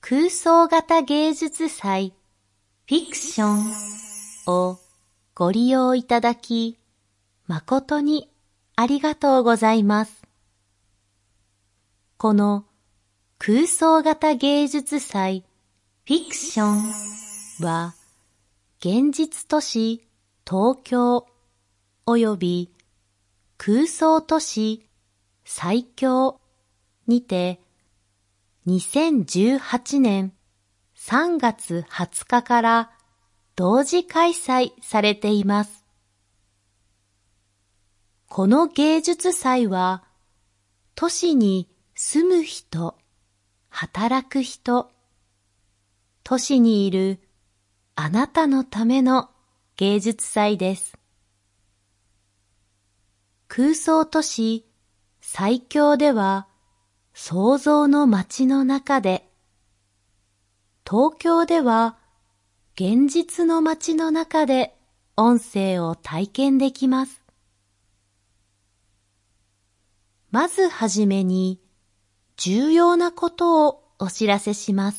空想型芸術祭フィクションをご利用いただき、誠にありがとうございます。この空想型芸術祭フィクションは、現実都市東京および空想都市西京にて2018年3月20日から同時開催されています。この芸術祭は、都市に住む人、働く人、都市にいるあなたのための芸術祭です。空想都市西京では、想像の街の中で、東京では現実の街の中で音声を体験できます。まずはじめに重要なことをお知らせします。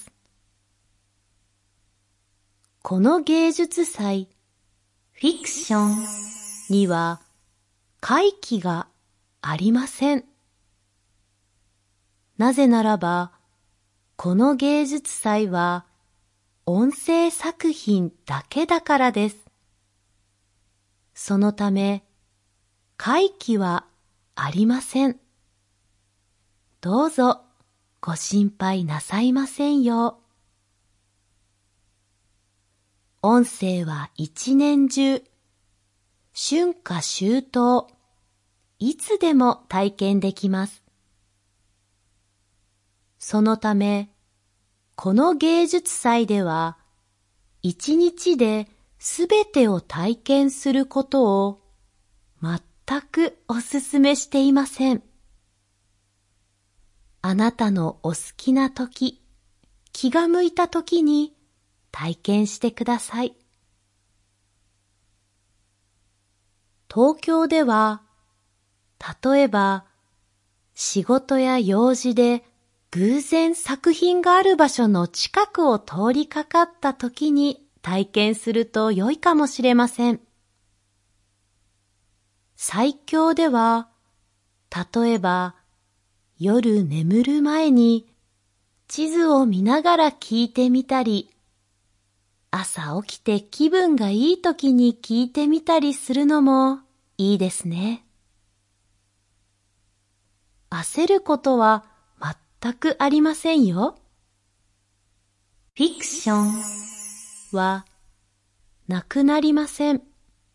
この芸術祭フィクションには会期がありません。なぜならば、この芸術祭は音声作品だけだからです。そのため、会期はありません。どうぞご心配なさいませんよう。音声は一年中、春夏秋冬、いつでも体験できます。そのため、この芸術祭では、一日ですべてを体験することを全くお勧めしていません。あなたのお好きな時、気が向いた時に体験してください。東京では、例えば仕事や用事で偶然作品がある場所の近くを通りかかった時に体験すると良いかもしれません。西京では、例えば夜眠る前に地図を見ながら聞いてみたり、朝起きて気分がいい時に聞いてみたりするのもいいですね。焦ることは全くありませんよ。フィクションはなくなりません。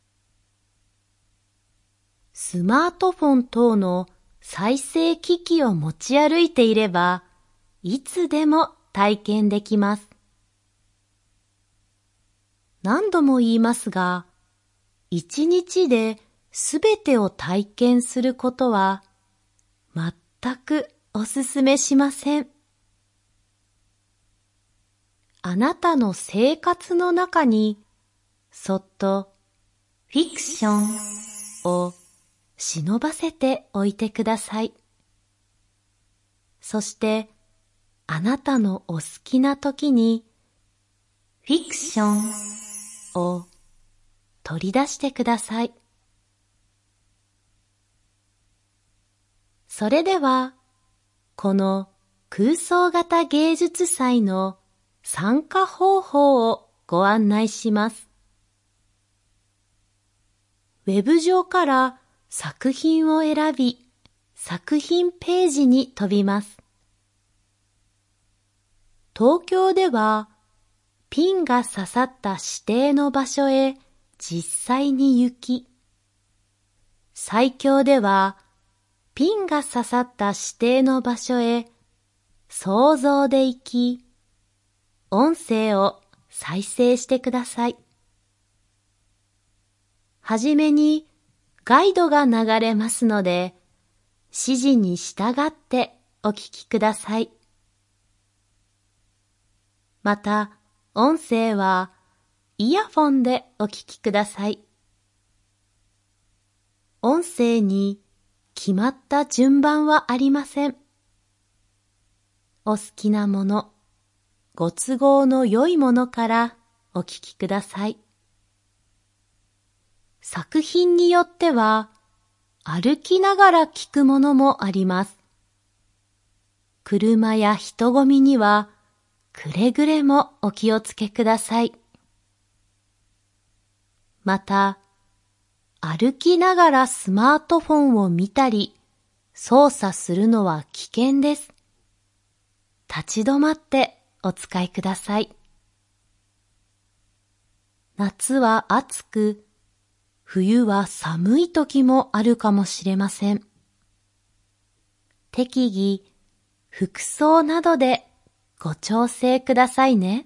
スマートフォン等の再生機器を持ち歩いていれば、いつでも体験できます。何度も言いますが、一日ですべてを体験することは全くお勧めしません。あなたの生活の中にそっとフィクションを忍ばせておいてください。そしてあなたのお好きな時にフィクションを取り出してください。それでは、この空想型芸術祭の参加方法をご案内します。ウェブ上から作品を選び、作品ページに飛びます。東京では、ピンが刺さった指定の場所へ実際に行き、西京では、ピンが刺さった指定の場所へ想像で行き、音声を再生してください。はじめにガイドが流れますので、指示に従ってお聞きください。また、音声はイヤフォンでお聞きください。音声に決まった順番はありません。お好きなもの、 ご都合の良いものからお聞きください。作品によっては歩きながら聞くものもあります。車や人混みにはくれぐれもお気をつけください。また、歩きながらスマートフォンを見たり操作するのは危険です。立ち止まってお使いください。夏は暑く、冬は寒い時もあるかもしれません。適宜、服装などでご調整くださいね。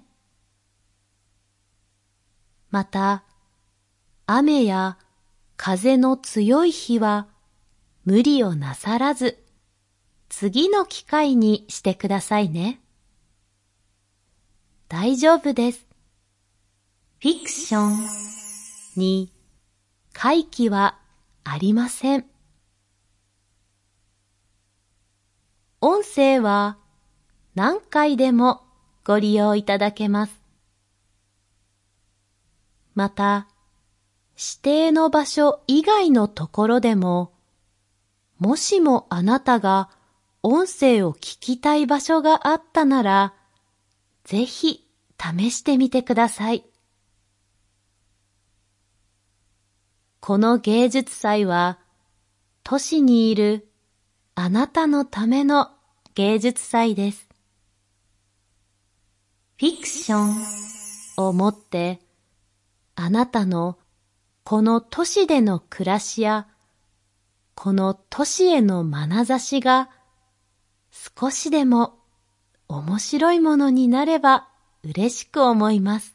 また、雨や風の強い日は無理をなさらず、次の機会にしてくださいね。大丈夫です。フィクションに回帰はありません。音声は何回でもご利用いただけます。また、指定の場所以外のところでも、もしもあなたが音声を聞きたい場所があったなら、ぜひ試してみてください。この芸術祭は、都市にいるあなたのための芸術祭です。フィクションをもって、あなたのこの都市での暮らしや、この都市への眼差しが少しでも面白いものになれば嬉しく思います。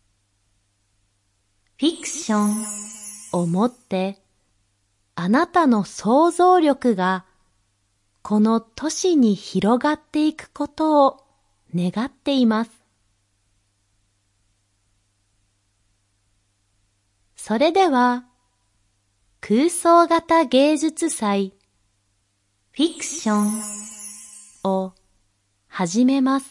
フィクションをもって、あなたの想像力がこの都市に広がっていくことを願っています。それでは、空想型芸術祭フィクションを始めます。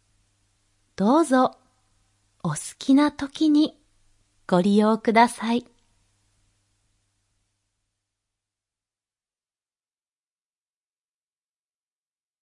どうぞお好きな時にご利用ください。